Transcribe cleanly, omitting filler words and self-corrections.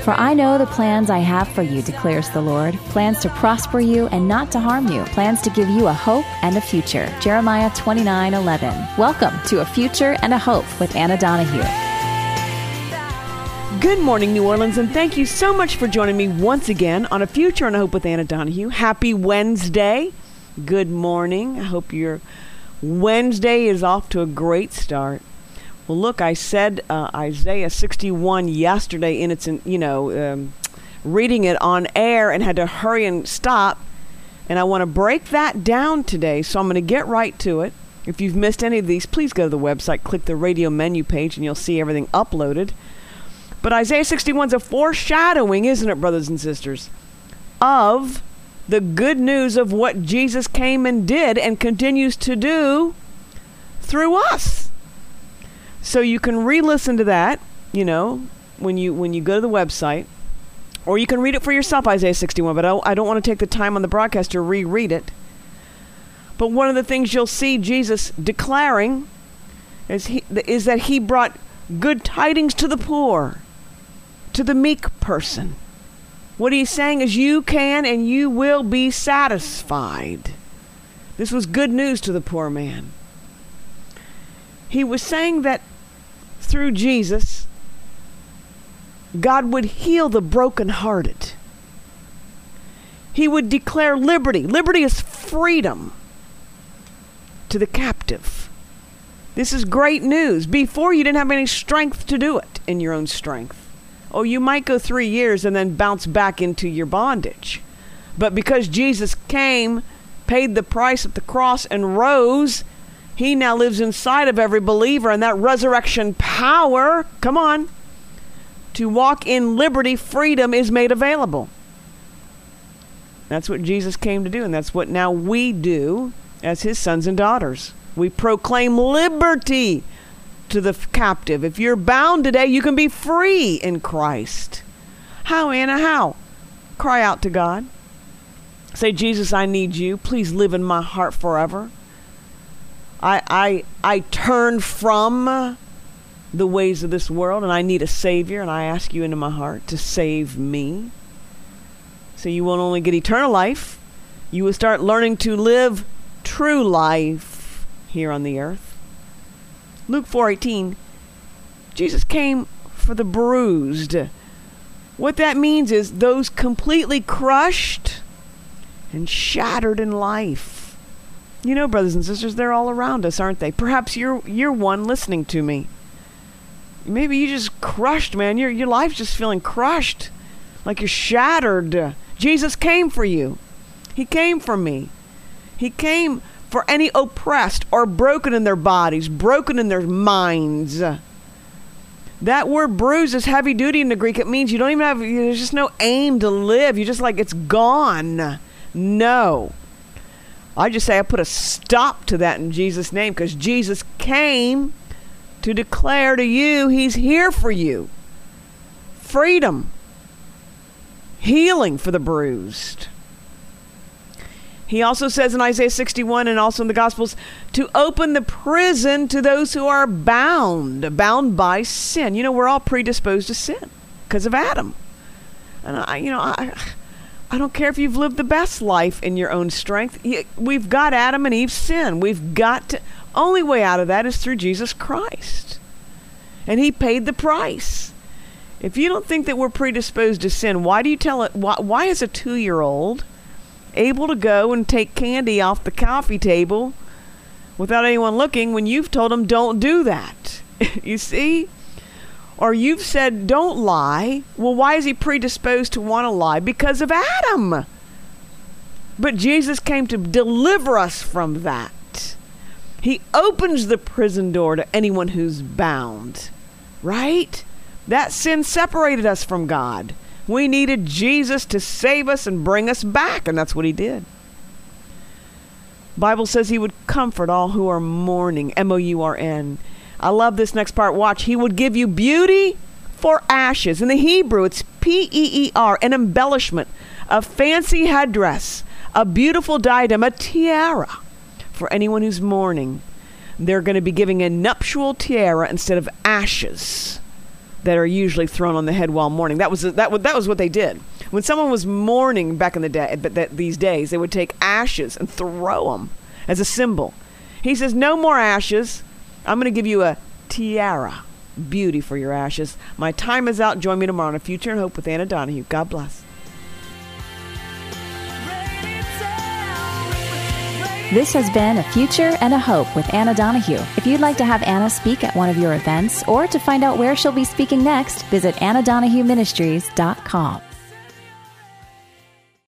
For I know the plans I have for you, declares the Lord, plans to prosper you and not to harm you, plans to give you a hope and a future. Jeremiah 29:11. Welcome to A Future and a Hope with Anna Donahue. Good morning, New Orleans, and thank you so much for joining me once again on A Future and a Hope with Anna Donahue. Happy Wednesday. Good morning. I hope your Wednesday is off to a great start. Well, look, I said Isaiah 61 yesterday, and it's reading it on air and had to hurry and stop. And I want to break that down today, so I'm going to get right to it. If you've missed any of these, please go to the website, click the radio menu page, and you'll see everything uploaded. But Isaiah 61 is a foreshadowing, isn't it, brothers and sisters, of the good news of what Jesus came and did and continues to do through us. So you can re-listen to that, when you go to the website, or you can read it for yourself, Isaiah 61, but I don't want to take the time on the broadcast to reread it. But one of the things you'll see Jesus declaring is that he brought good tidings to the poor, to the meek person. What he's saying is you can and you will be satisfied. This was good news to the poor man. He was saying that through Jesus, God would heal the brokenhearted. He would declare liberty. Liberty is freedom to the captive. This is great news. Before, you didn't have any strength to do it in your own strength. Oh, you might go 3 years and then bounce back into your bondage. But because Jesus came, paid the price at the cross, and rose, he now lives inside of every believer, and that resurrection power, come on, to walk in liberty, freedom is made available. That's what Jesus came to do, and that's what now we do as his sons and daughters. We proclaim liberty to the captive. If you're bound today, you can be free in Christ. How, Anna? How? Cry out to God. Say, Jesus, I need you. Please live in my heart forever. I turn from the ways of this world, and I need a Savior, and I ask you into my heart to save me. So you won't only get eternal life, you will start learning to live true life here on the earth. Luke 4:18, Jesus came for the bruised. What that means is those completely crushed and shattered in life. Brothers and sisters, they're all around us, aren't they? Perhaps you're one listening to me. Maybe you just crushed, man. Your life's just feeling crushed, like you're shattered. Jesus came for you. He came for me. He came for any oppressed or broken in their bodies, broken in their minds. That word bruise is heavy duty in the Greek. It means you don't even have, there's just no aim to live. You're just like, it's gone. No. I just say I put a stop to that in Jesus' name, because Jesus came to declare to you he's here for you. Freedom. Healing for the bruised. He also says in Isaiah 61 and also in the Gospels to open the prison to those who are bound by sin. We're all predisposed to sin because of Adam. And I don't care if you've lived the best life in your own strength. We've got Adam and Eve's sin. Only way out of that is through Jesus Christ. And he paid the price. If you don't think that we're predisposed to sin, why do you tell it? Why is a 2-year-old able to go and take candy off the coffee table without anyone looking when you've told them don't do that? You see? Or you've said don't lie. Well, why is he predisposed to want to lie? Because of Adam. But Jesus came to deliver us from that. He opens the prison door to anyone who's bound. Right? That sin separated us from God. We needed Jesus to save us and bring us back, and that's what he did. Bible says he would comfort all who are mourning, M-O-U-R-N. I love this next part. Watch. He would give you beauty for ashes. In the Hebrew, it's P-E-E-R, an embellishment, a fancy headdress, a beautiful diadem, a tiara for anyone who's mourning. They're going to be giving a nuptial tiara instead of ashes. that are usually thrown on the head while mourning. That was what they did. When someone was mourning back in the day, these days, they would take ashes and throw them as a symbol. He says, no more ashes. I'm going to give you a tiara. Beauty for your ashes. My time is out. Join me tomorrow on A Future and Hope with Anna Donahue. God bless. This has been A Future and a Hope with Anna Donahue. If you'd like to have Anna speak at one of your events or to find out where she'll be speaking next, visit AnnaDonahueMinistries.com.